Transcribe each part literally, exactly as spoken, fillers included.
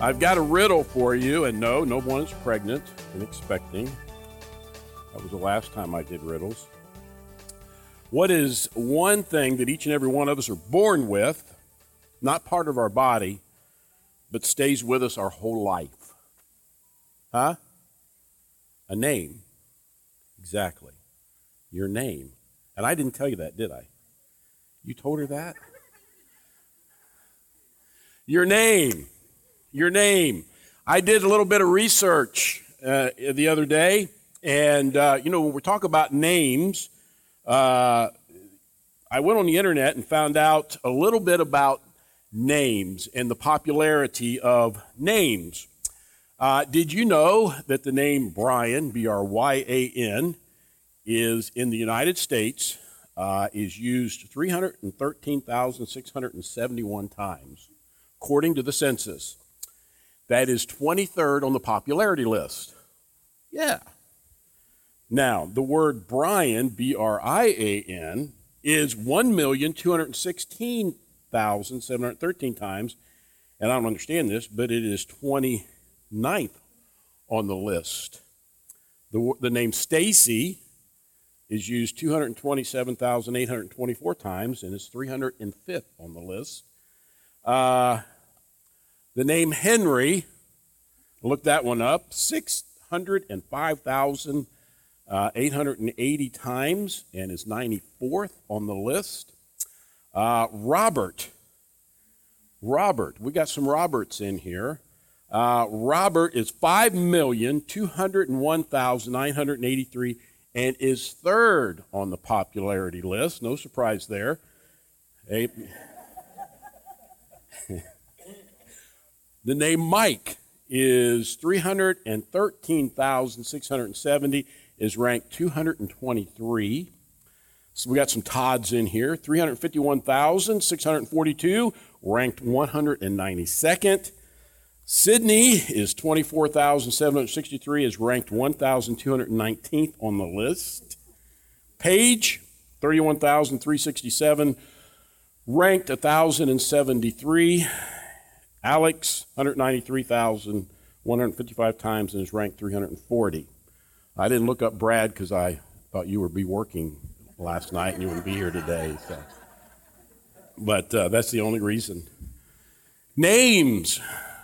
I've got a riddle for you, and no, no one is pregnant and expecting. That was the last time I did riddles. What is one thing that each and every one of us are born with, not part of our body, but stays with us our whole life? Huh? A name. Exactly. Your name. And I didn't tell you that, did I? You told her that? Your name. Your name. I did a little bit of research uh, the other day, and, uh, you know, when we talk about names, uh, I went on the internet and found out a little bit about names and the popularity of names. Uh, did you know that the name Brian, B R Y A N, is in the United States, uh, is used three hundred thirteen thousand six hundred seventy-one times, according to the census? That is twenty-third on the popularity list. Yeah. Now, the word Brian, B R I A N, is one million two hundred sixteen thousand seven hundred thirteen times, and I don't understand this, but it is twenty-ninth on the list. The, the name Stacy is used two hundred twenty-seven thousand eight hundred twenty-four times and is three hundred fifth on the list. Uh, the name Henry, look that one up, six hundred five thousand eight hundred eighty times and is ninety-fourth on the list. Uh, Robert, Robert, we got some Roberts in here. Uh, Robert is five million two hundred one thousand nine hundred eighty-three and is third on the popularity list. No surprise there. A- the name Mike is three hundred thirteen thousand six hundred seventy, is ranked two hundred twenty-three. So we got some Todds in here. three hundred fifty-one thousand six hundred forty-two, ranked one hundred ninety-second. Sydney is twenty-four thousand seven hundred sixty-three, is ranked one thousand two hundred nineteenth on the list. Paige, thirty-one thousand three hundred sixty-seven, ranked one thousand seventy-three. Alex, one hundred ninety-three thousand one hundred fifty-five times and is ranked three hundred forty. I didn't look up Brad because I thought you would be working last night and you wouldn't be here today. So. But uh, that's the only reason. Names.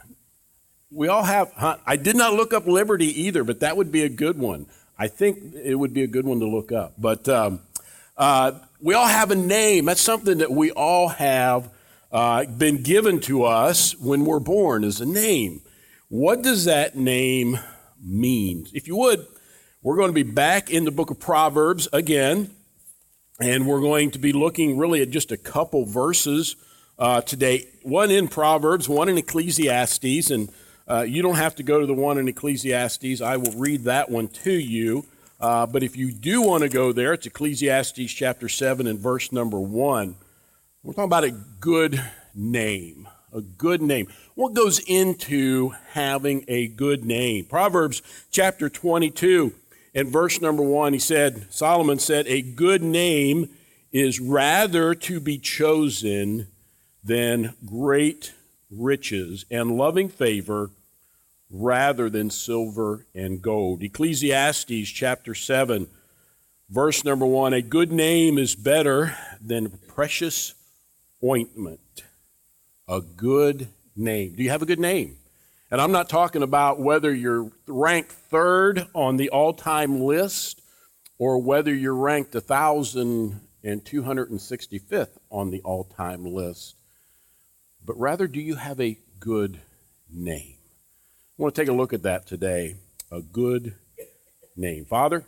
We all have, huh, I did not look up Liberty either, but that would be a good one. I think it would be a good one to look up. But um, uh, we all have a name. That's something that we all have uh, been given to us when we're born, is a name. What does that name mean? If you would, we're going to be back in the book of Proverbs again, and we're going to be looking really at just a couple verses uh, today. One in Proverbs, one in Ecclesiastes, and Uh, you don't have to go to the one in Ecclesiastes. I will read that one to you. Uh, but if you do want to go there, it's Ecclesiastes chapter seven and verse number one. We're talking about a good name, a good name. What goes into having a good name? Proverbs chapter twenty-two and verse number one, he said, Solomon said, a good name is rather to be chosen than great riches and loving favor rather than silver and gold. Ecclesiastes chapter seven, verse number one, a good name is better than precious ointment. A good name. Do you have a good name? And I'm not talking about whether you're ranked third on the all-time list or whether you're ranked one thousand two hundred sixty-fifth on the all-time list, but rather, do you have a good name? I want to take a look at that today, a good name. Father,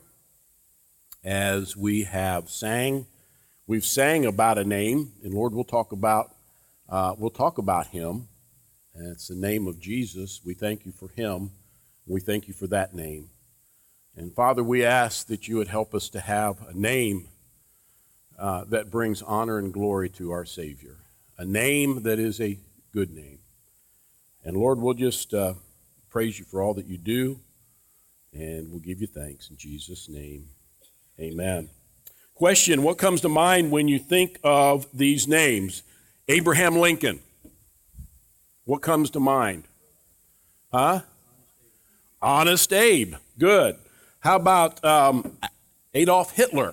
as we have sang, we've sang about a name, and Lord, we'll talk about uh, we'll talk about him, and it's the name of Jesus. We thank you for him. We thank you for that name. And Father, we ask that you would help us to have a name uh, that brings honor and glory to our Savior, a name that is a good name. And Lord, we'll just uh, praise you for all that you do, and we'll give you thanks in Jesus' name. Amen. Question, what comes to mind when you think of these names? Abraham Lincoln. What comes to mind? Huh? Honest Abe. Good. How about um, Adolf Hitler?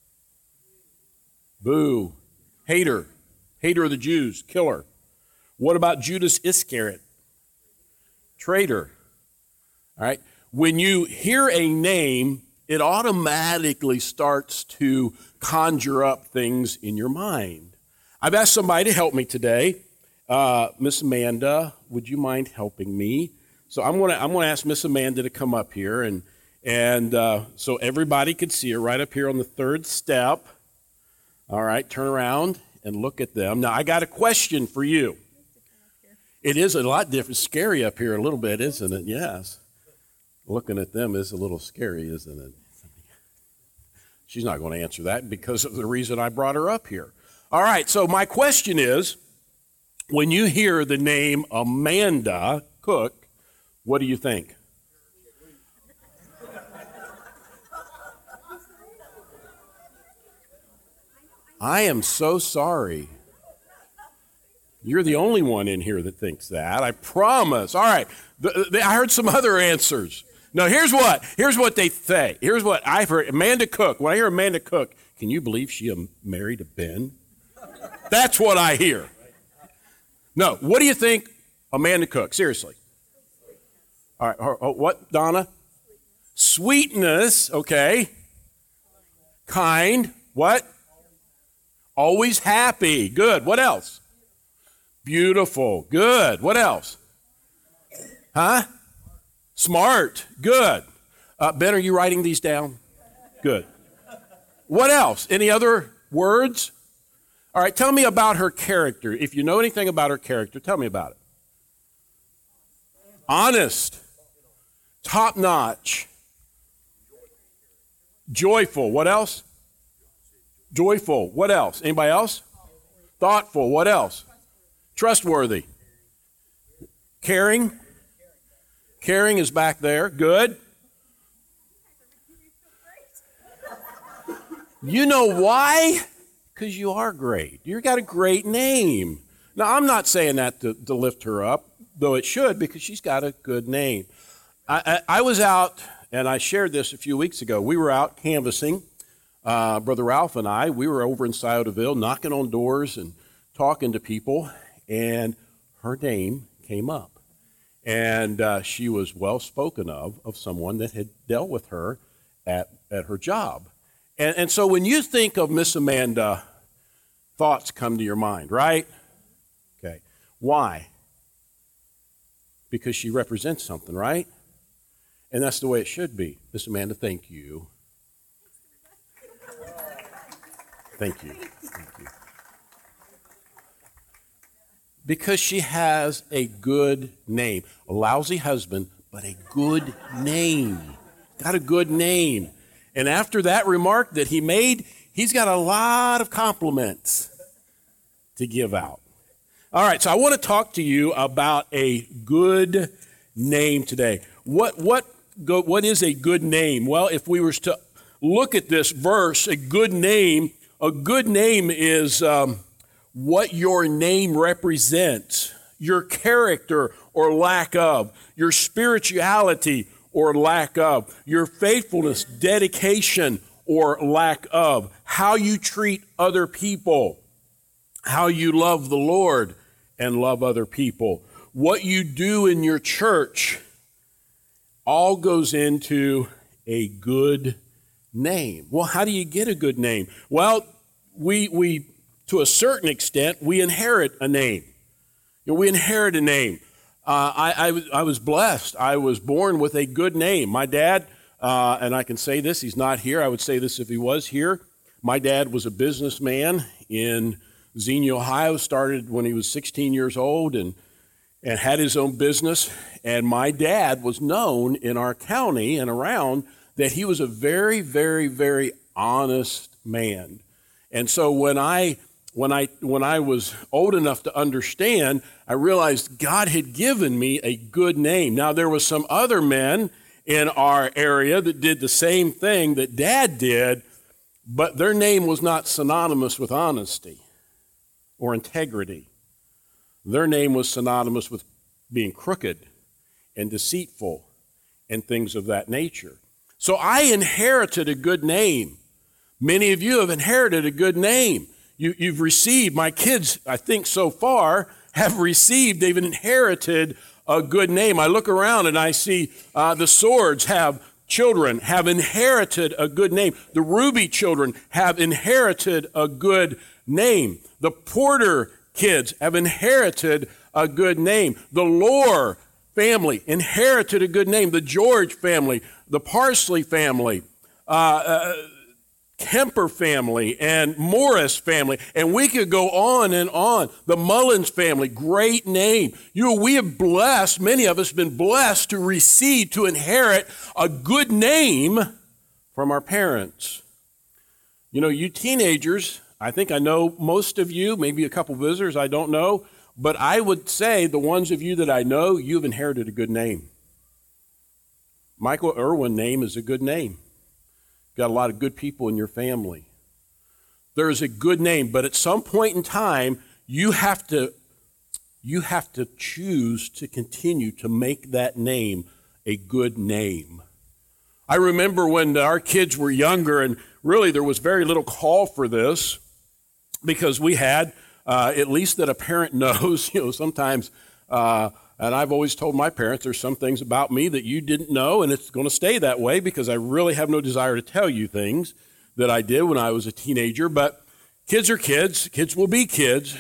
Boo. Hater. Hater of the Jews. Killer. What about Judas Iscariot? Traitor. All right. When you hear a name, it automatically starts to conjure up things in your mind. I've asked somebody to help me today. Uh, Miss Amanda, would you mind helping me? So I'm going to I'm going to ask Miss Amanda to come up here, and and uh, so everybody could see her right up here on the third step. All right, turn around and look at them. Now I got a question for you. It is a lot different, scary up here a little bit, isn't it? Yes. Looking at them is a little scary, isn't it? She's not going to answer that because of the reason I brought her up here. All right, so my question is, when you hear the name Amanda Cook, what do you think? I am so sorry. You're the only one in here that thinks that. I promise. All right. The, the, I heard some other answers. No, here's what. Here's what they say. Here's what I've heard. Amanda Cook. When I hear Amanda Cook, can you believe she um, married a Ben? That's what I hear. No. What do you think, Amanda Cook? Seriously. All right. Oh, what, Donna? Sweetness. Okay. Kind. What? Always happy. Good. What else? Beautiful. Good. What else? Huh? Smart. Good. Uh, Ben, are you writing these down? Good. What else? Any other words? All right, tell me about her character. If you know anything about her character, tell me about it. Honest. Top notch. Joyful. What else? Joyful. What else? Anybody else? Thoughtful. What else? Trustworthy. Caring. Caring is back there. Good. You know why? Because you are great. You've got a great name. Now, I'm not saying that to, to lift her up, though it should, because she's got a good name. I, I, I was out, and I shared this a few weeks ago. We were out canvassing. Uh, Brother Ralph and I, we were over in Sciotaville knocking on doors and talking to people, and her name came up. And uh, she was well spoken of, of someone that had dealt with her at, at her job. And, and so when you think of Miss Amanda, thoughts come to your mind, right? Okay. Why? Because she represents something, right? And that's the way it should be. Miss Amanda, thank you. Thank you. Thank you. Because she has a good name. A lousy husband, but a good name. Got a good name. And after that remark that he made, he's got a lot of compliments to give out. All right, so I want to talk to you about a good name today. What what go, what is a good name? Well, if we were to look at this verse, a good name, a good name is um, what your name represents, your character or lack of, your spirituality or lack of, your faithfulness, dedication or lack of, how you treat other people, how you love the Lord and love other people, what you do in your church, all goes into a good name. Well, how do you get a good name? Well, we we to a certain extent we inherit a name. You know, we inherit a name. Uh, I, I, was, I was blessed. I was born with a good name. My dad, uh, and I can say this, he's not here. I would say this if he was here. My dad was a businessman in Xenia, Ohio, started when he was sixteen years old and, and had his own business. And my dad was known in our county and around that he was a very, very, very honest man. And so when I When I when I was old enough to understand, I realized God had given me a good name. Now, there was some other men in our area that did the same thing that Dad did, but their name was not synonymous with honesty or integrity. Their name was synonymous with being crooked and deceitful and things of that nature. So I inherited a good name. Many of you have inherited a good name. You, you've received, my kids, I think so far, have received, they've inherited a good name. I look around and I see uh, the Swords have children, have inherited a good name. The Ruby children have inherited a good name. The Porter kids have inherited a good name. The Lohr family inherited a good name. The George family, the Parsley family, uh, uh, Kemper family, and Morris family, and we could go on and on. The Mullins family, great name. You know, we have blessed, many of us have been blessed to receive, to inherit a good name from our parents. You know, you teenagers, I think I know most of you, maybe a couple visitors, I don't know, but I would say the ones of you that I know, you've inherited a good name. Michael Irwin name is a good name. Got a lot of good people in your family. There is a good name, but at some point in time, you have to, you have to choose to continue to make that name a good name. I remember when our kids were younger, and really there was very little call for this, because we had, uh, at least that a parent knows, you know, sometimes, uh, and I've always told my parents there's some things about me that you didn't know, and it's going to stay that way because I really have no desire to tell you things that I did when I was a teenager. But kids are kids. Kids will be kids.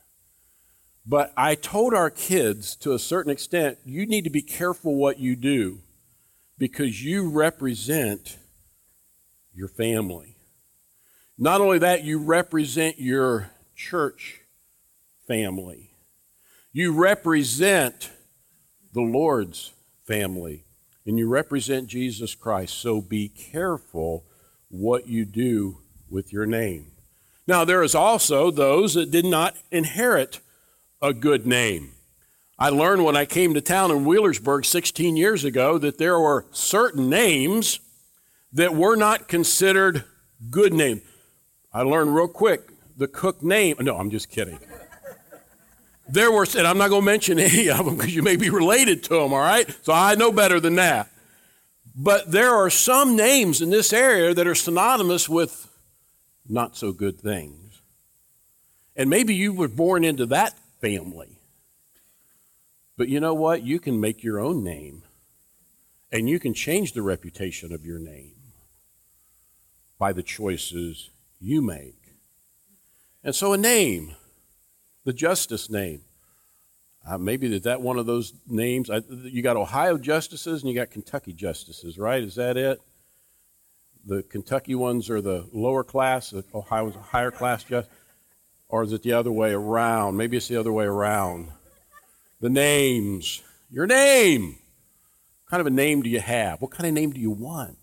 But I told our kids to a certain extent, you need to be careful what you do because you represent your family. Not only that, you represent your church family. You represent the Lord's family, and you represent Jesus Christ. So be careful what you do with your name. Now, there is also those that did not inherit a good name. I learned when I came to town in Wheelersburg sixteen years ago that there were certain names that were not considered good names. I learned real quick, the Cook name, no, I'm just kidding. There were, and I'm not going to mention any of them because you may be related to them, all right? So I know better than that. But there are some names in this area that are synonymous with not so good things. And maybe you were born into that family. But you know what? You can make your own name, and you can change the reputation of your name by the choices you make. And so a name, the Justice name. Uh, maybe is that one of those names? I, you got Ohio Justices and you got Kentucky Justices, right? Is that it? The Kentucky ones are the lower class, the Ohio's a higher class justice, or is it the other way around? Maybe it's the other way around. The names, your name. What kind of a name do you have? What kind of name do you want?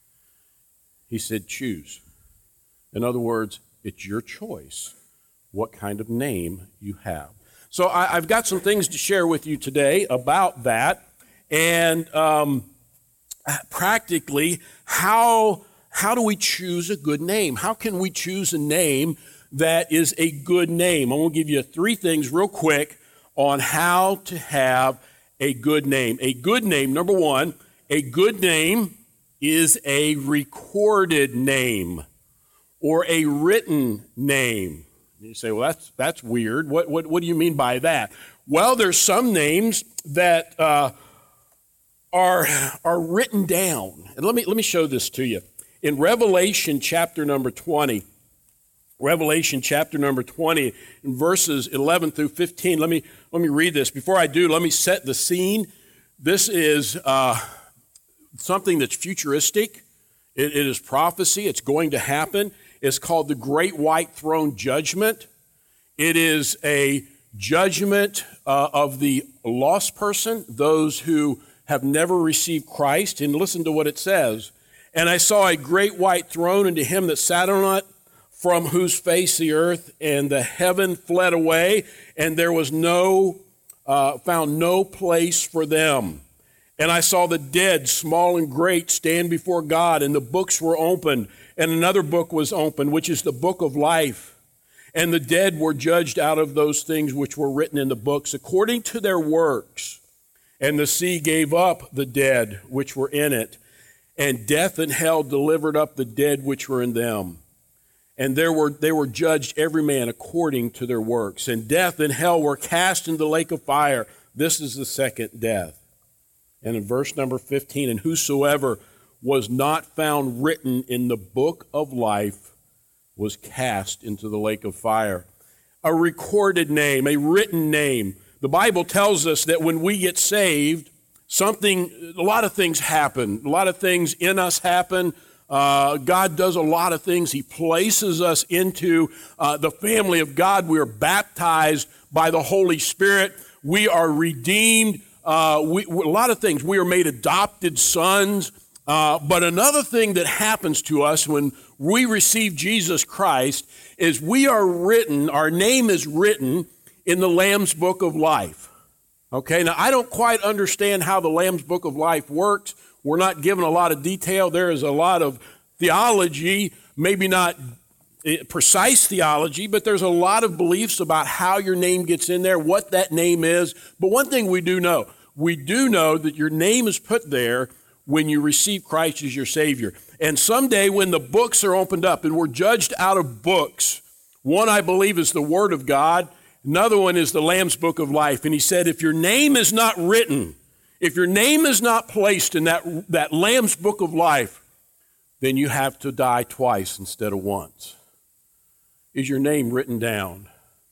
He said, choose. In other words, it's your choice what kind of name you have. So I, I've got some things to share with you today about that, and um, practically how, how do we choose a good name? How can we choose a name that is a good name? I'm going to give you three things real quick on how to have a good name. A good name, number one, a good name is a recorded name or a written name. You say, well, that's that's weird. What what what do you mean by that? Well, there's some names that uh, are are written down, and let me let me show this to you in Revelation chapter number twenty. Revelation chapter number twenty, in verses eleven through fifteen. Let me let me read this. Before I do, let me set the scene. This is uh, something that's futuristic. It, it is prophecy. It's going to happen. It's called the Great White Throne Judgment. It is a judgment uh, of the lost person, those who have never received Christ. And listen to what it says. And I saw a great white throne, and to him that sat on it, from whose face the earth and the heaven fled away, and there was no, uh, found no place for them. And I saw the dead, small and great, stand before God, and the books were opened. And another book was opened, which is the book of life. And the dead were judged out of those things which were written in the books, according to their works. And the sea gave up the dead which were in it, and death and hell delivered up the dead which were in them. And there were they were judged every man according to their works. And death and hell were cast into the lake of fire. This is the second death. And in verse number fifteen, and whosoever was not found written in the book of life was cast into the lake of fire. A recorded name, a written name. The Bible tells us that when we get saved, something, a lot of things happen. A lot of things in us happen. Uh, God does a lot of things. He places us into uh, the family of God. We are baptized by the Holy Spirit. We are redeemed. Uh, we, a lot of things. We are made adopted sons. Uh, but another thing that happens to us when we receive Jesus Christ is we are written, our name is written in the Lamb's Book of Life. Okay, now I don't quite understand how the Lamb's Book of Life works. We're not given a lot of detail. There is a lot of theology, maybe not precise theology, but there's a lot of beliefs about how your name gets in there, what that name is. But one thing we do know, we do know that your name is put there when you receive Christ as your Savior. And someday when the books are opened up and we're judged out of books, one I believe is the Word of God, another one is the Lamb's Book of Life. And he said, if your name is not written, if your name is not placed in that, that Lamb's Book of Life, then you have to die twice instead of once. Is your name written down?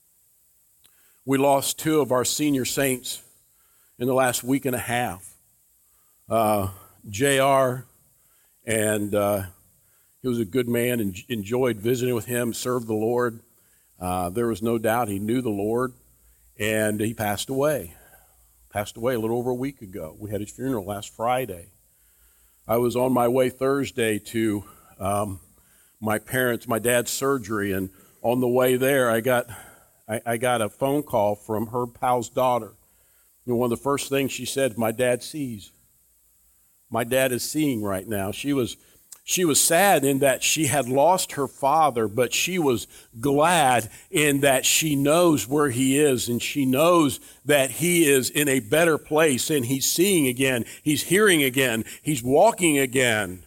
We lost two of our senior saints in the last week and a half. Uh, J R, and uh, he was a good man and enjoyed visiting with him, served the Lord. Uh, there was no doubt he knew the Lord, and he passed away. Passed away a little over a week ago. We had his funeral last Friday. I was on my way Thursday to um, my parents, my dad's surgery, and on the way there, I got I, I got a phone call from her pal's daughter. And one of the first things she said, my dad sees. My dad is seeing right now. She was She was sad in that she had lost her father, but she was glad in that she knows where he is, and she knows that he is in a better place, and he's seeing again, he's hearing again, he's walking again.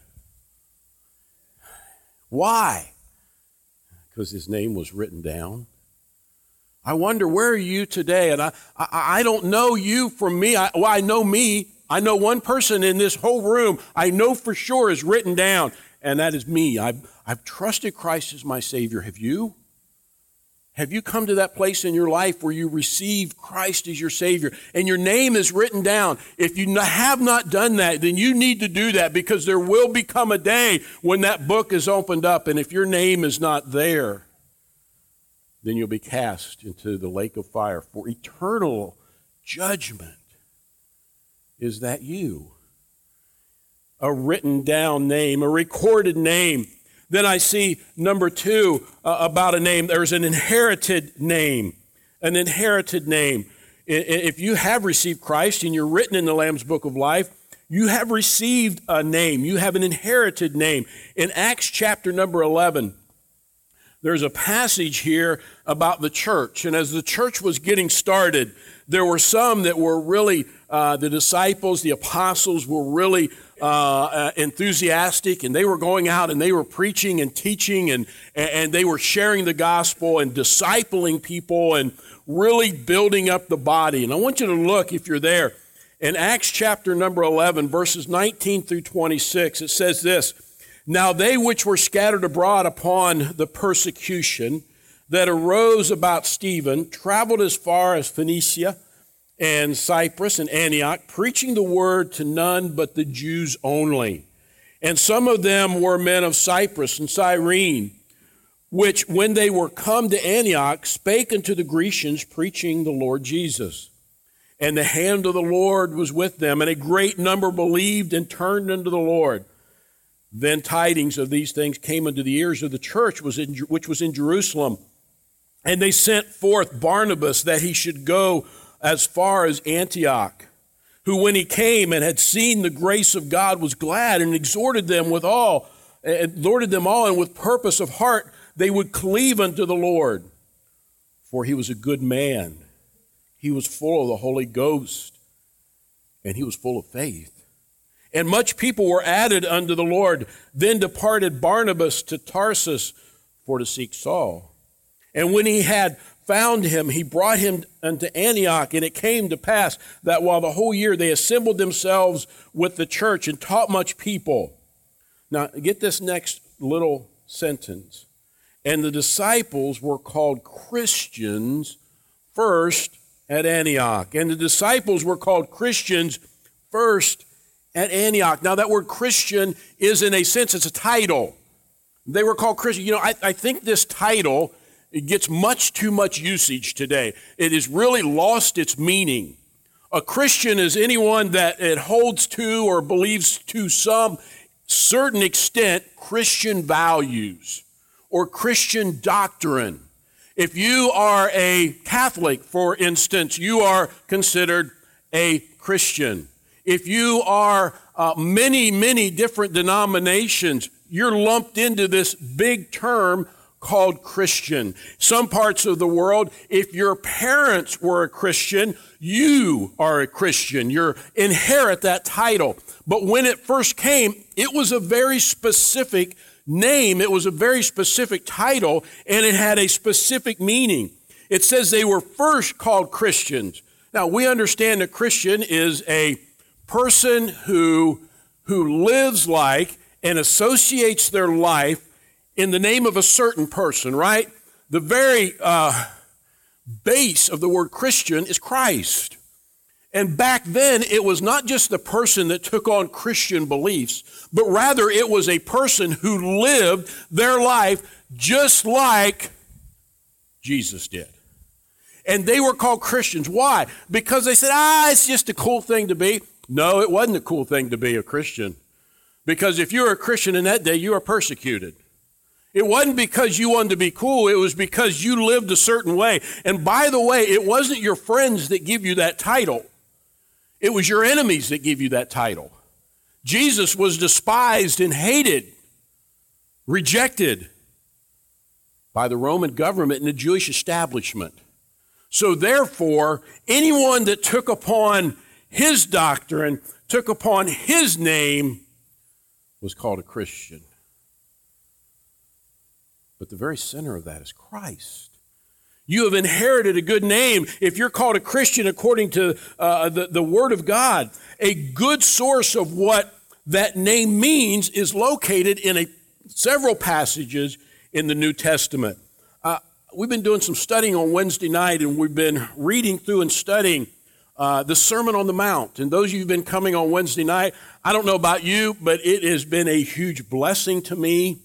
Why? Because his name was written down. I wonder, where are you today? And I, I, I don't know you from me. I, well, I know me. I know one person in this whole room I know for sure is written down, and that is me. I've, I've trusted Christ as my Savior. Have you? Have you come to that place in your life where you receive Christ as your Savior and your name is written down? If you have not done that, then you need to do that, because there will become a day when that book is opened up, and if your name is not there, then you'll be cast into the lake of fire for eternal judgment. Is that you? A written down name, a recorded name. Then I see number two uh, about a name. There's an inherited name, an inherited name. If you have received Christ and you're written in the Lamb's Book of Life, you have received a name. You have an inherited name. In Acts chapter number eleven, there's a passage here about the church. And as the church was getting started, there were some that were really, uh, the disciples, the apostles were really uh, uh, enthusiastic, and they were going out and they were preaching and teaching, and, and they were sharing the gospel and discipling people and really building up the body. And I want you to look, if you're there, in Acts chapter number eleven, verses nineteen through twenty-six, it says this: Now they which were scattered abroad upon the persecution that arose about Stephen traveled as far as Phoenicia and Cyprus and Antioch, preaching the word to none but the Jews only. And some of them were men of Cyprus and Cyrene, which when they were come to Antioch spake unto the Grecians, preaching the Lord Jesus. And the hand of the Lord was with them, and a great number believed and turned unto the Lord. Then tidings of these things came unto the ears of the church was in, which was in Jerusalem. And they sent forth Barnabas that he should go as far as Antioch, who when he came and had seen the grace of God was glad, and exhorted them with all, exhorted them all, and with purpose of heart they would cleave unto the Lord. For he was a good man. He was full of the Holy Ghost and he was full of faith. And much people were added unto the Lord. Then departed Barnabas to Tarsus for to seek Saul. And when he had found him, he brought him unto Antioch. And it came to pass that while the whole year they assembled themselves with the church and taught much people. Now, get this next little sentence. And the disciples were called Christians first at Antioch. And the disciples were called Christians first at Antioch. Now, that word Christian is, in a sense, it's a title. They were called Christian. You know, I, I think this title, it gets much too much usage today. It has really lost its meaning. A Christian is anyone that it holds to or believes to some certain extent Christian values or Christian doctrine. If you are a Catholic, for instance, you are considered a Christian. If you are uh, many, many different denominations, you're lumped into this big term called Christian. Some parts of the world, if your parents were a Christian, you are a Christian. You inherit that title. But when it first came, it was a very specific name. It was a very specific title, and it had a specific meaning. It says they were first called Christians. Now, we understand a Christian is a person who, who lives like and associates their life in the name of a certain person, right? The very uh, base of the word Christian is Christ. And back then, it was not just the person that took on Christian beliefs, but rather it was a person who lived their life just like Jesus did. And they were called Christians. Why? Because they said, ah, it's just a cool thing to be. No, it wasn't a cool thing to be a Christian. Because if you were a Christian in that day, you were persecuted. It wasn't because you wanted to be cool. It was because you lived a certain way. And by the way, it wasn't your friends that give you that title. It was your enemies that give you that title. Jesus was despised and hated, rejected by the Roman government and the Jewish establishment. So therefore, anyone that took upon his doctrine, took upon his name, was called a Christian. But the very center of that is Christ. You have inherited a good name. If you're called a Christian according to uh, the, the Word of God, a good source of what that name means is located in a, several passages in the New Testament. Uh, we've been doing some studying on Wednesday night, and we've been reading through and studying uh, the Sermon on the Mount. And those of you who've been coming on Wednesday night, I don't know about you, but it has been a huge blessing to me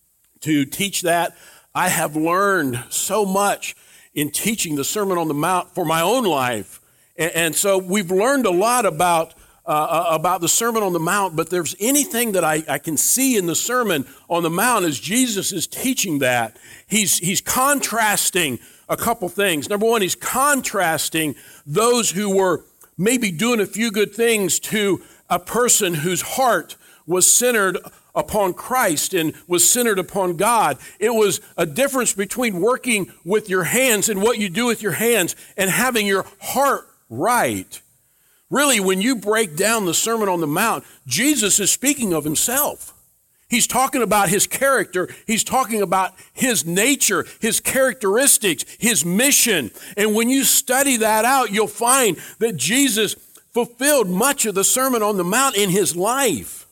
to teach that. I have learned so much in teaching the Sermon on the Mount for my own life. And, and so we've learned a lot about uh, about the Sermon on the Mount, but there's anything that I, I can see in the Sermon on the Mount as Jesus is teaching that, he's, he's contrasting a couple things. Number one, he's contrasting those who were maybe doing a few good things to a person whose heart was centered upon Christ and was centered upon God. It was a difference between working with your hands and what you do with your hands and having your heart right. Really, when you break down the Sermon on the Mount, Jesus is speaking of himself. He's talking about his character. He's talking about his nature, his characteristics, his mission. And when you study that out, you'll find that Jesus fulfilled much of the Sermon on the Mount in his life.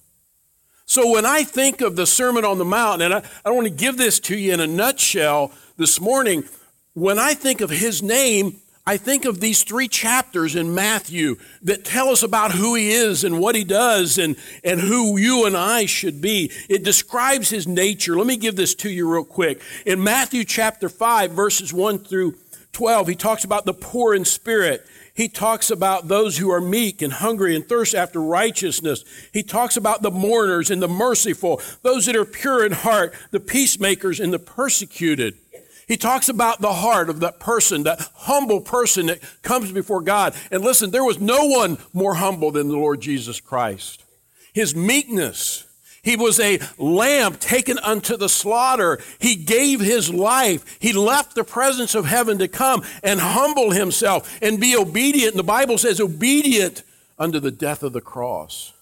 So when I think of the Sermon on the Mount, and I, I want to give this to you in a nutshell this morning, when I think of his name, I think of these three chapters in Matthew that tell us about who he is and what he does and, and who you and I should be. It describes his nature. Let me give this to you real quick. In Matthew chapter five, verses one through twelve, he talks about the poor in spirit. He talks about those who are meek and hungry and thirst after righteousness. He talks about the mourners and the merciful, those that are pure in heart, the peacemakers and the persecuted. He talks about the heart of that person, that humble person that comes before God. And listen, there was no one more humble than the Lord Jesus Christ. His meekness. He was a lamb taken unto the slaughter. He gave his life. He left the presence of heaven to come and humble himself and be obedient. And the Bible says obedient unto the death of the cross.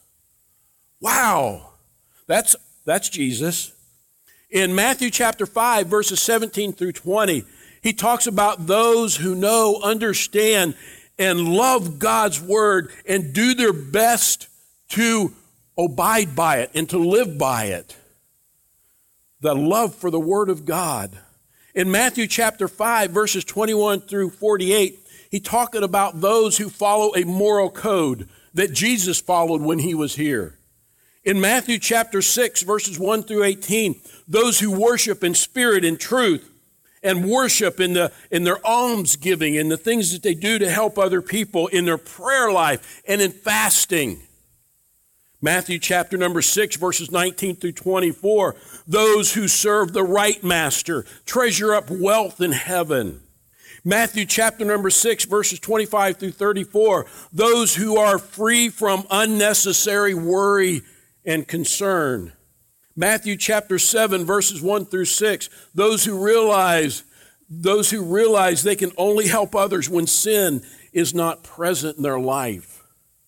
Wow, that's, that's Jesus. In Matthew chapter five, verses seventeen through twenty, he talks about those who know, understand, and love God's word and do their best to abide by it and to live by it. The love for the word of God. In Matthew chapter five, verses twenty-one through forty-eight, he talking about those who follow a moral code that Jesus followed when he was here. In Matthew chapter six, verses one through eighteen, those who worship in spirit and truth and worship in, the, in their almsgiving and the things that they do to help other people in their prayer life and in fasting. Matthew chapter number six, verses nineteen through twenty-four, those who serve the right master, treasure up wealth in heaven. Matthew chapter number six, verses twenty-five through thirty-four, those who are free from unnecessary worry and concern. Matthew chapter seven, verses one through six, those who realize, those who realize they can only help others when sin is not present in their life.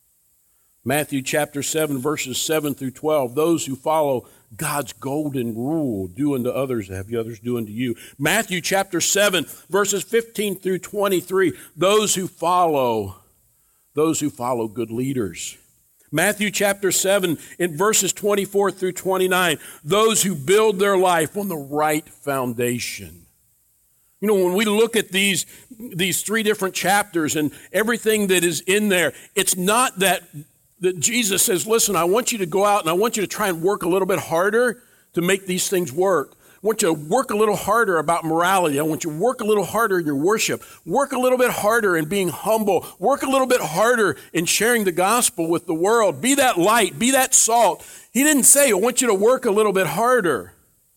Matthew chapter seven, verses seven through twelve, those who follow God's golden rule, do unto others, have others do unto you. Matthew chapter seven, verses fifteen through twenty-three, those who follow, those who follow good leaders. Matthew chapter seven, in verses twenty-four through twenty-nine, those who build their life on the right foundation. You know, when we look at these, these three different chapters and everything that is in there, it's not that that Jesus says, listen, I want you to go out and I want you to try and work a little bit harder to make these things work. I want you to work a little harder about morality. I want you to work a little harder in your worship. Work a little bit harder in being humble. Work a little bit harder in sharing the gospel with the world. Be that light. Be that salt. He didn't say, I want you to work a little bit harder.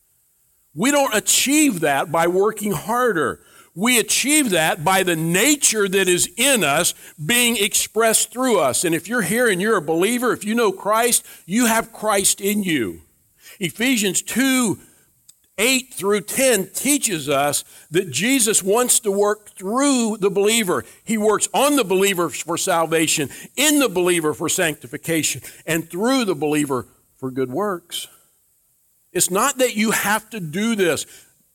We don't achieve that by working harder. We achieve that by the nature that is in us being expressed through us. And if you're here and you're a believer, if you know Christ, you have Christ in you. Ephesians two, eight through ten teaches us that Jesus wants to work through the believer. He works on the believer for salvation, in the believer for sanctification, and through the believer for good works. It's not that you have to do this.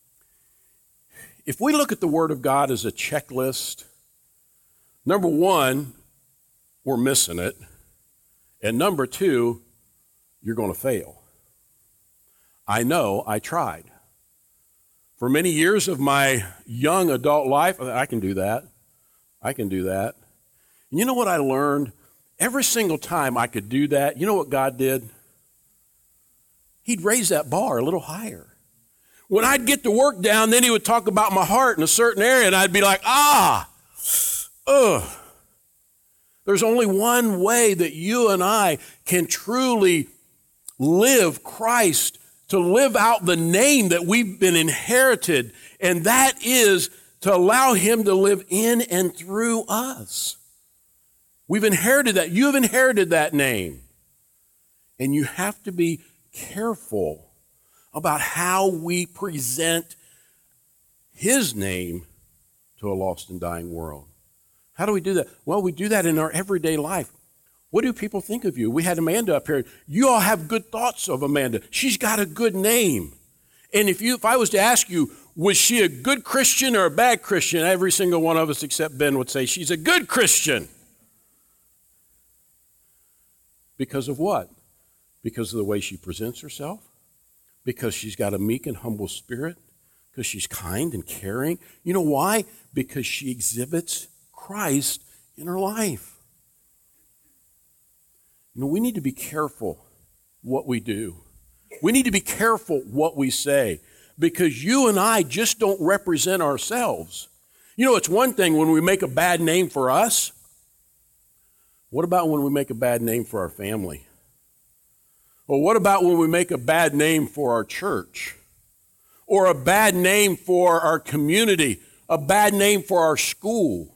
If we look at the Word of God as a checklist, number one, we're missing it. And number two, you're going to fail. I know, I tried. For many years of my young adult life, I can do that. I can do that. And you know what I learned? Every single time I could do that, you know what God did? He'd raise that bar a little higher. When I'd get the work down, then he would talk about my heart in a certain area, and I'd be like, ah, ugh. There's only one way that you and I can truly live Christ, to live out the name that we've been inherited, and that is to allow him to live in and through us. We've inherited that. You've inherited that name. And you have to be careful about how we present his name to a lost and dying world. How do we do that? Well, we do that in our everyday life. What do people think of you? We had Amanda up here. You all have good thoughts of Amanda. She's got a good name. And if you, if I was to ask you, was she a good Christian or a bad Christian? Every single one of us except Ben would say she's a good Christian. Because of what? Because of the way she presents herself? Because she's got a meek and humble spirit? Because she's kind and caring? You know why? Because she exhibits Christ in her life. You know, we need to be careful what we do. We need to be careful what we say, because you and I just don't represent ourselves. You know, it's one thing when we make a bad name for us. What about when we make a bad name for our family? Well, what about when we make a bad name for our church? Or a bad name for our community? A bad name for our school?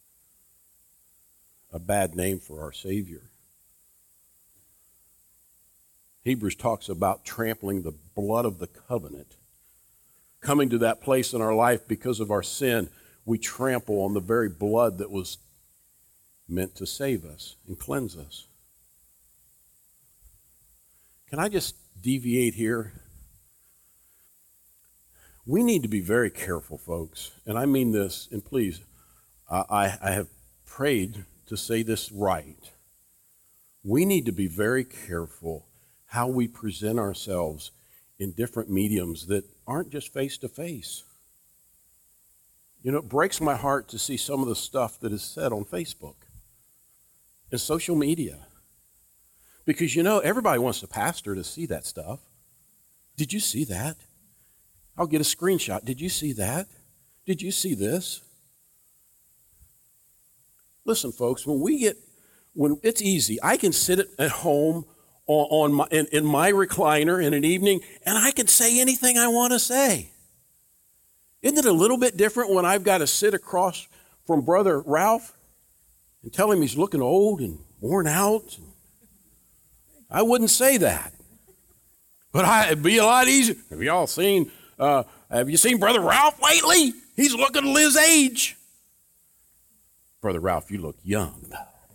A bad name for our Savior? Hebrews talks about trampling the blood of the covenant. Coming to that place in our life because of our sin, we trample on the very blood that was meant to save us and cleanse us. Can I just deviate here? We need to be very careful, folks, and I mean this, and please, I, I have prayed to say this right. We need to be very careful how we present ourselves in different mediums that aren't just face-to-face. You know, it breaks my heart to see some of the stuff that is said on Facebook and social media. Because, you know, everybody wants the pastor to see that stuff. Did you see that? I'll get a screenshot. Did you see that? Did you see this? Listen, folks, when we get, when it's easy, I can sit at home on, on my, in, in my recliner in an evening, and I can say anything I want to say. Isn't it a little bit different when I've got to sit across from Brother Ralph and tell him he's looking old and worn out? I wouldn't say that. But I, it'd be a lot easier. Have y'all seen, uh, have you seen Brother Ralph lately? He's looking his age. Brother Ralph, you look young.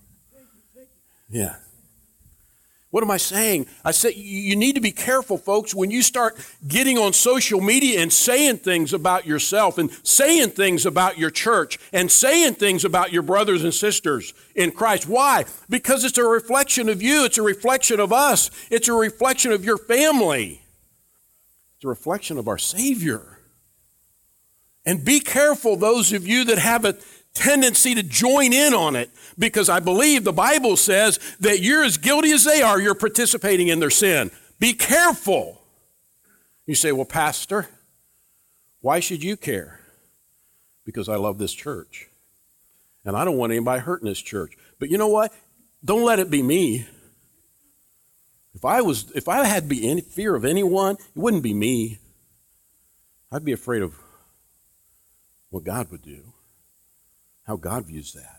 Yeah. What am I saying? I said you need to be careful, folks, when you start getting on social media and saying things about yourself and saying things about your church and saying things about your brothers and sisters in Christ. Why? Because it's a reflection of you. It's a reflection of us. It's a reflection of your family. It's a reflection of our Savior. And be careful, those of you that have a tendency to join in on it, because I believe the Bible says that you're as guilty as they are. You're participating in their sin. Be careful. You say, well, Pastor, why should you care? Because I love this church, and I don't want anybody hurting this church. But you know what? Don't let it be me. If I was, if I had to be in fear of anyone, it wouldn't be me. I'd be afraid of what God would do, how God views that.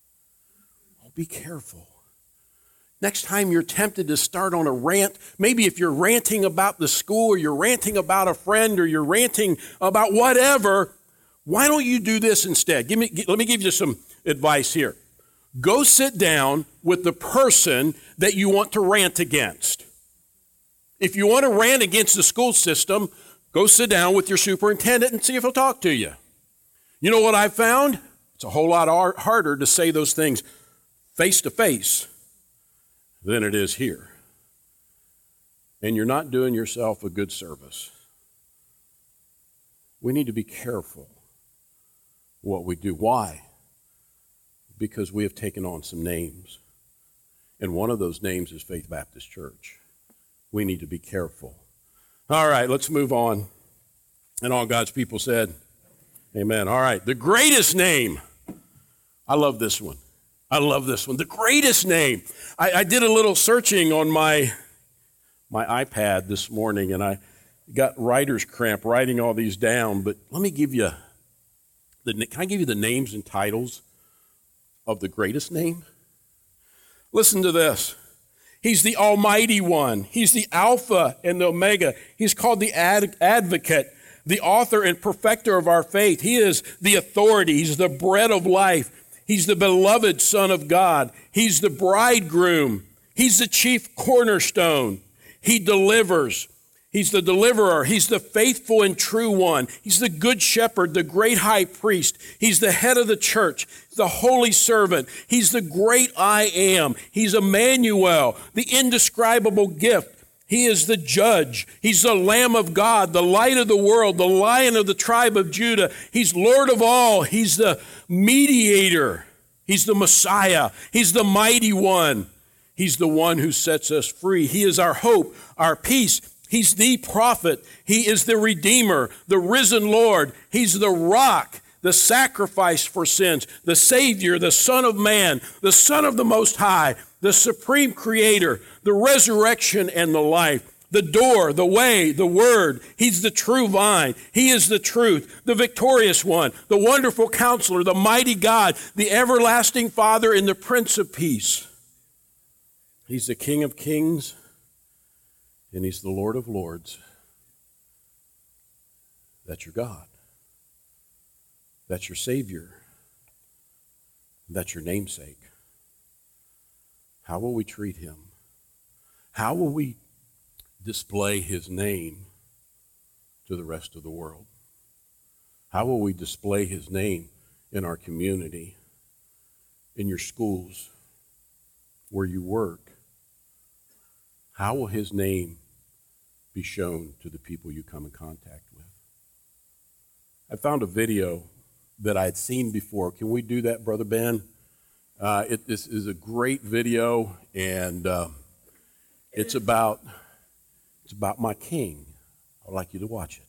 Oh, be careful. Next time you're tempted to start on a rant, maybe if you're ranting about the school or you're ranting about a friend or you're ranting about whatever, why don't you do this instead? Give me, let me give you some advice here. Go sit down with the person that you want to rant against. If you want to rant against the school system, go sit down with your superintendent and see if he'll talk to you. You know what I've found? It's a whole lot harder to say those things face to face than it is here. And you're not doing yourself a good service. We need to be careful what we do. Why? Because we have taken on some names. And one of those names is Faith Baptist Church. We need to be careful. All right, let's move on. And all God's people said, amen. All right, the greatest name. I love this one. I love this one. The greatest name. I, I did a little searching on my, my iPad this morning, and I got writer's cramp writing all these down. But let me give you, the, can I give you the names and titles of the greatest name? Listen to this. He's the Almighty One. He's the Alpha and the Omega. He's called the ad, Advocate, the author and perfecter of our faith. He is the authority. He's the bread of life. He's the beloved Son of God. He's the bridegroom. He's the chief cornerstone. He delivers. He's the deliverer. He's the faithful and true one. He's the good shepherd, the great high priest. He's the head of the church, the holy servant. He's the great I am. He's Emmanuel, the indescribable gift. He is the judge. He's the Lamb of God, the light of the world, the Lion of the tribe of Judah. He's Lord of all. He's the mediator. He's the Messiah. He's the mighty one. He's the one who sets us free. He is our hope, our peace. He's the prophet. He is the Redeemer, the risen Lord. He's the rock, the sacrifice for sins, the Savior, the Son of Man, the Son of the Most High, the supreme creator, the resurrection and the life, the door, the way, the word. He's the true vine. He is the truth, the victorious one, the wonderful counselor, the mighty God, the everlasting Father, and the Prince of Peace. He's the King of kings, and he's the Lord of lords. That's your God. That's your Savior. That's your namesake. How will we treat him? How will we display his name to the rest of the world? How will we display his name in our community, in your schools, where you work? How will his name be shown to the people you come in contact with? I found a video that I had seen before. Can we do that, Brother Ben? Uh, it, this is a great video, and uh, it's about it's about my king. I'd like you to watch it.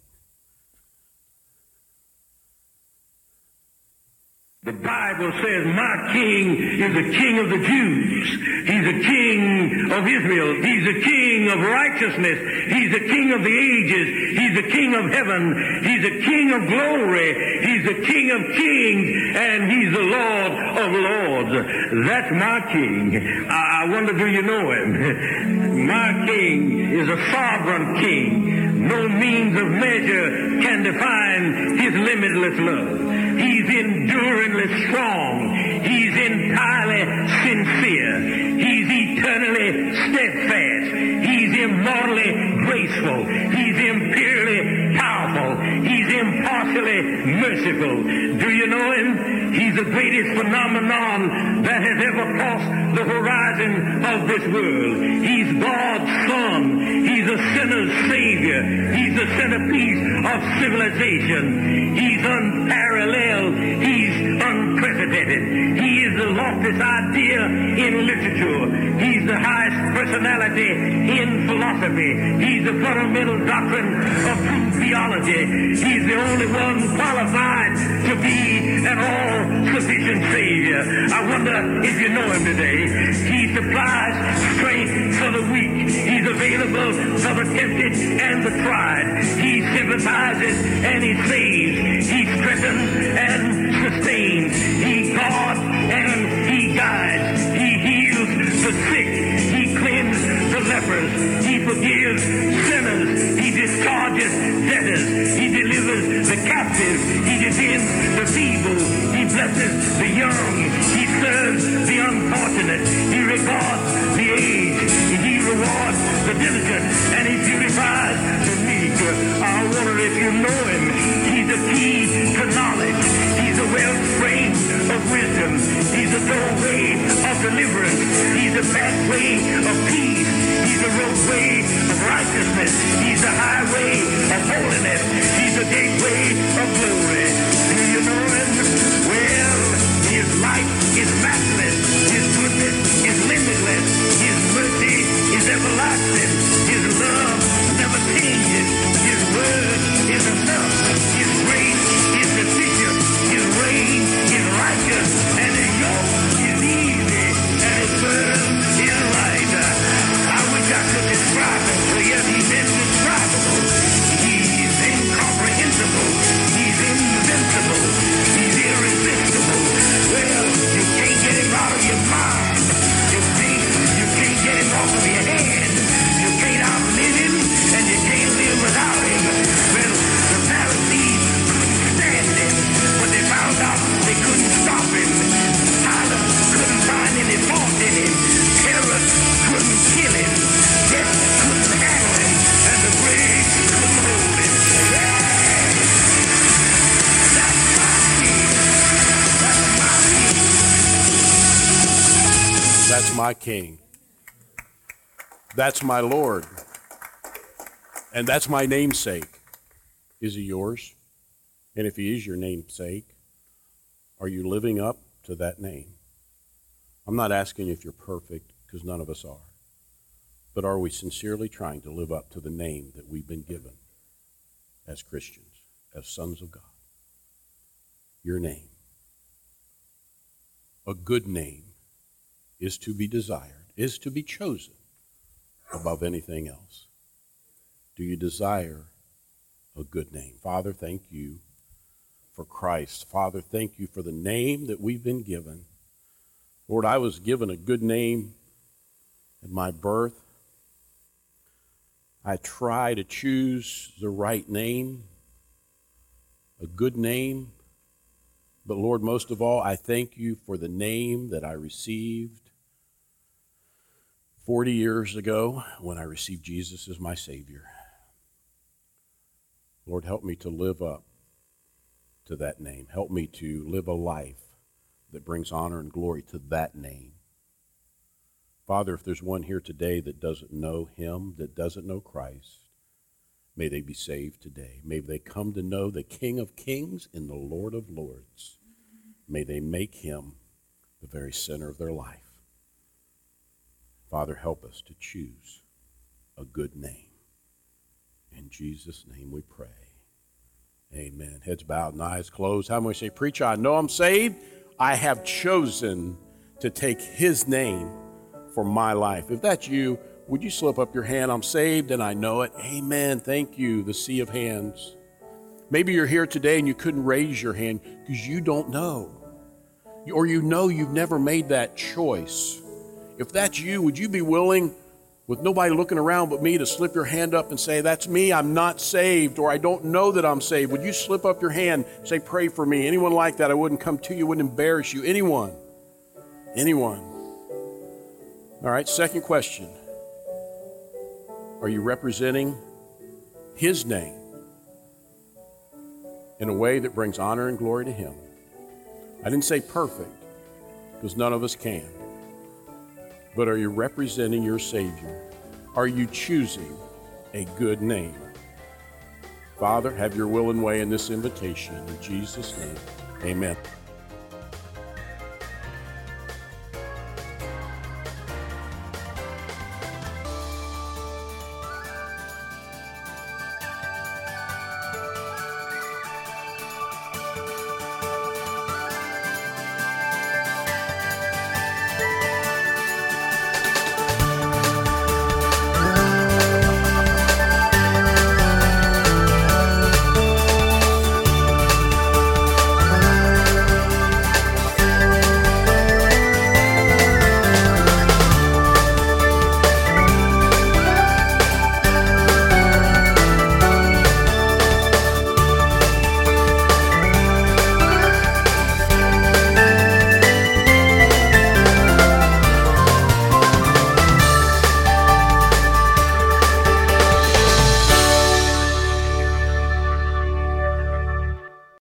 The Bible says, my king is the king of the Jews. He's a king of Israel. He's a king of righteousness. He's a king of the ages. He's a king of heaven. He's a king of glory. He's a king of kings. And he's the Lord of lords. That's my king. I, I wonder, do you know him? My king is a sovereign king. No means of measure can define his limitless love. He's enduringly strong. He's entirely sincere. He's eternally steadfast. He's immortally graceful. He's imperially powerful. He's impartially merciful. Do you know him? He's the greatest phenomenon that has ever crossed the horizon of this world. He's God's Son. He's a sinner's Savior. He's the centerpiece of civilization. He's unparalleled. He's unprecedented. He is the loftiest idea in literature. He's the highest personality in philosophy. He's the fundamental doctrine of true theology. He's the only one qualified to be an all-sufficient Savior. I wonder if you know him today. He supplies strength for the weak. He's available for the tempted and the tried. He sympathizes and he saves. He strengthens and sustains. He guards and he guides. He heals the sick. He cleanses the lepers. He forgives sinners. He discharges debtors. He delivers the captive. He defends the feeble. He blesses the young. He serves the unfortunate. He regards the aged. He rewards the diligent. And he beautifies the meek. I wonder if you know him. He's the key to knowledge. He's the wellspring of wisdom. He's the doorway of deliverance. He's the pathway of peace. He's the roadway of righteousness. He's the highway of holiness. He's the gateway of glory. Do you know him? Well, his life is matchless. His goodness is limitless. His mercy is everlasting. His love never changes. His word is enough. His grace is sufficient. His reign is righteous. And his yoke is easy. And his burden is light. I wish I could describe him, but yet he's indescribable. He's incomprehensible. He's invincible. He's irresistible. Well, you can't get him out of your mind. You can't, you can't get him off of your head. You can't outlive him, and you can't live without him. Well, the Pharisees couldn't stand him, but they found out they couldn't stop him. Pilate couldn't find any fault in him. Herod couldn't kill him. Death couldn't handle him, and the grave couldn't hold him. Yeah! That's my king. That's my king. That's my king. That's my Lord. And that's my namesake. Is he yours? And if he is your namesake, are you living up to that name? I'm not asking if you're perfect, because none of us are. But are we sincerely trying to live up to the name that we've been given as Christians, as sons of God? Your name. A good name is to be desired, is to be chosen above anything else. Do you desire a good name? Father, thank you for Christ. Father, thank you for the name that we've been given. Lord, I was given a good name at my birth. I try to choose the right name, a good name. But Lord, most of all, I thank you for the name that I received forty years ago when I received Jesus as my Savior. Lord, help me to live up to that name. Help me to live a life that brings honor and glory to that name. Father, if there's one here today that doesn't know him, that doesn't know Christ, may they be saved today. May they come to know the King of Kings and the Lord of Lords. May they make him the very center of their life. Father, help us to choose a good name. In Jesus' name we pray. Amen. Heads bowed and eyes closed. How many say, preacher, I know I'm saved. I have chosen to take his name for my life. If that's you, would you slip up your hand? I'm saved and I know it. Amen. Thank you. The sea of hands. Maybe you're here today and you couldn't raise your hand because you don't know. Or you know you've never made that choice. If that's you, would you be willing, with nobody looking around but me, to slip your hand up and say, that's me, I'm not saved, or I don't know that I'm saved? Would you slip up your hand, say, pray for me? Anyone like that? I wouldn't come to you, wouldn't embarrass you. Anyone? Anyone? All right, second question. Are you representing his name in a way that brings honor and glory to him? I didn't say perfect, because none of us can. But are you representing your Savior? Are you choosing a good name? Father, have your will and way in this invitation. In Jesus' name, amen.